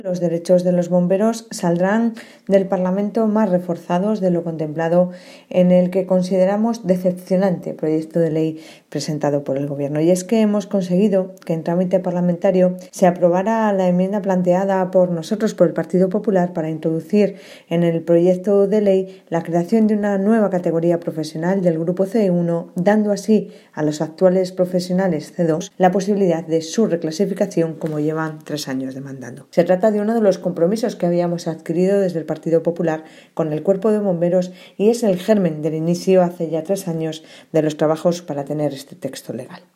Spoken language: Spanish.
Los derechos de los bomberos saldrán del Parlamento más reforzados de lo contemplado en el que consideramos decepcionante proyecto de ley presentado por el Gobierno. Y es que hemos conseguido que en trámite parlamentario se aprobara la enmienda planteada por nosotros, por el Partido Popular, para introducir en el proyecto de ley la creación de una nueva categoría profesional del grupo C1, dando así a los actuales profesionales C2 la posibilidad de su reclasificación, como llevan 3 años demandando. Se trata de uno de los compromisos que habíamos adquirido desde el Partido Popular con el Cuerpo de Bomberos y es el germen del inicio hace ya 3 años de los trabajos para tener este texto legal.